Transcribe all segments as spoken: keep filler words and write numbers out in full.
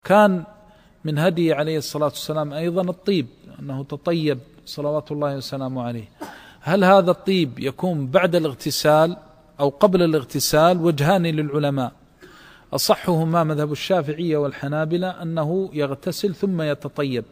كان من هدي عليه الصلاة والسلام أيضا الطيب، أنه تطيب صلوات الله وسلامه عليه. هل هذا الطيب يكون بعد الاغتسال أو قبل الاغتسال؟ وجهان للعلماء، أصحهما مذهب الشافعية والحنابلة أنه يغتسل ثم يتطيب،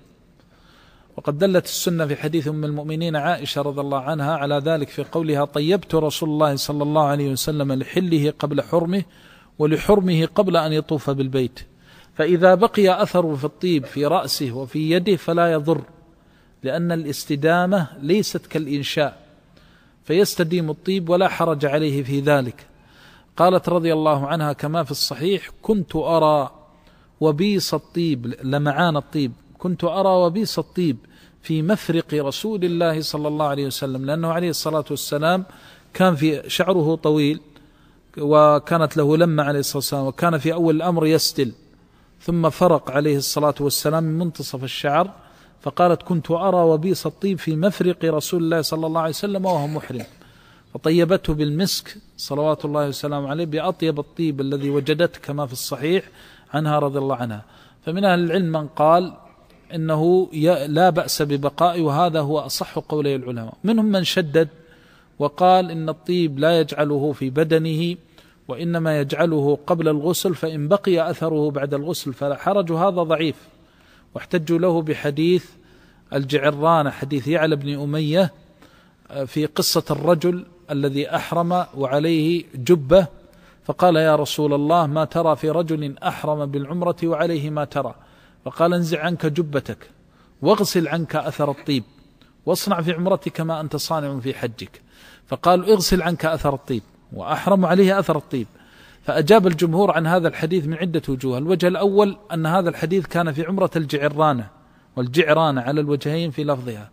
وقد دلت السنة في حديث أم المؤمنين عائشة رضي الله عنها على ذلك في قولها: طيبت رسول الله صلى الله عليه وسلم لحله قبل حرمه ولحرمه قبل أن يطوف بالبيت، فإذا بقي أثر في الطيب في رأسه وفي يده فلا يضر، لأن الاستدامة ليست كالإنشاء، فيستديم الطيب ولا حرج عليه في ذلك. قالت رضي الله عنها كما في الصحيح: كنت أرى وبيص الطيب، لمعان الطيب، كنت أرى وبيص الطيب في مفرق رسول الله صلى الله عليه وسلم، لأنه عليه الصلاة والسلام كان في شعره طويل وكانت له لمة عليه الصلاة والسلام، وكان في أول الأمر يستل ثم فرق عليه الصلاة والسلام من منتصف الشعر، فقالت: كنت أرى وبيص الطيب في مفرق رسول الله صلى الله عليه وسلم وهو محرم، فطيبته بالمسك صلوات الله وسلامه عليه بأطيب الطيب الذي وجدته كما في الصحيح عنها رضي الله عنها. فمن أهل العلم من قال إنه لا بأس ببقائه، وهذا هو أصح قولي العلماء. منهم من شدد وقال إن الطيب لا يجعله في بدنه وإنما يجعله قبل الغسل، فإن بقي أثره بعد الغسل فلا حرج، وهذا ضعيف، واحتجوا له بحديث الجعرانة، حديث يعلى بن أمية في قصة الرجل الذي أحرم وعليه جبة، فقال: يا رسول الله، ما ترى في رجل أحرم بالعمرة وعليه ما ترى؟ فقال: انزع عنك جبتك واغسل عنك أثر الطيب واصنع في عمرتك ما أنت صانع في حجك. فقال: اغسل عنك أثر الطيب، وأحرم عليه أثر الطيب. فأجاب الجمهور عن هذا الحديث من عدة وجوه. الوجه الأول أن هذا الحديث كان في عمرة الجعرانة، والجعرانة على الوجهين في لفظها،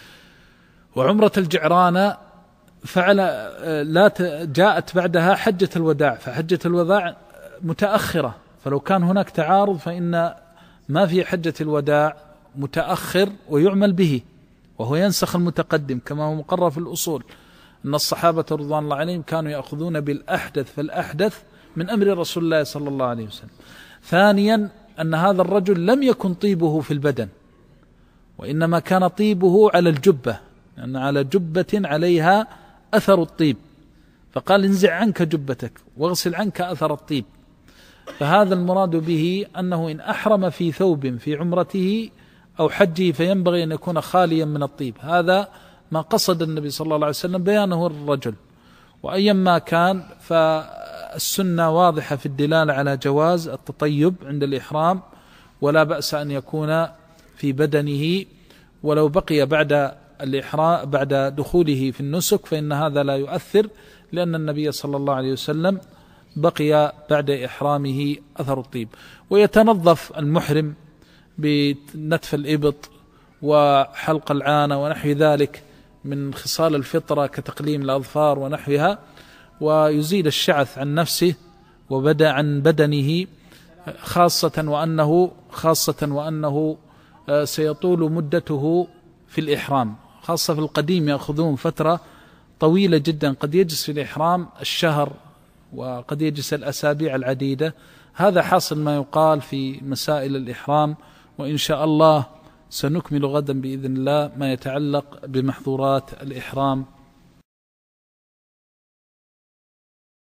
وعمرة الجعرانة فعل لا جاءت بعدها حجة الوداع، فحجة الوداع متأخرة، فلو كان هناك تعارض فإن ما في حجة الوداع متأخر ويعمل به، وهو ينسخ المتقدم كما هو مقرر في الأصول، أن الصحابة رضوان الله عليهم كانوا يأخذون بالأحدث فالأحدث من أمر رسول الله صلى الله عليه وسلم. ثانيا أن هذا الرجل لم يكن طيبه في البدن، وإنما كان طيبه على الجبة، لأن على جبة عليها أثر الطيب، فقال: انزع عنك جبتك واغسل عنك أثر الطيب. فهذا المراد به أنه إن أحرم في ثوب في عمرته أو حجه فينبغي أن يكون خاليا من الطيب، هذا ما قصد النبي صلى الله عليه وسلم بيانه للرجل. وأيما كان فالسنة واضحة في الدلالة على جواز التطيب عند الإحرام، ولا بأس أن يكون في بدنه، ولو بقي بعد الإحرام بعد دخوله في النسك فإن هذا لا يؤثر، لأن النبي صلى الله عليه وسلم بقي بعد إحرامه أثر الطيب. ويتنظف المحرم بنتف الإبط وحلق العانة ونحو ذلك من خصال الفطرة كتقليم الأظفار ونحوها، ويزيل الشعث عن نفسه وبدأ عن بدنه، خاصة وأنه خاصة وأنه سيطول مدته في الإحرام، خاصة في القديم يأخذون فترة طويلة جدا، قد يجلس في الإحرام الشهر وقد يجلس الأسابيع العديدة. هذا حاصل ما يقال في مسائل الإحرام، وإن شاء الله سنكمل غدا بإذن الله ما يتعلق بمحظورات الإحرام.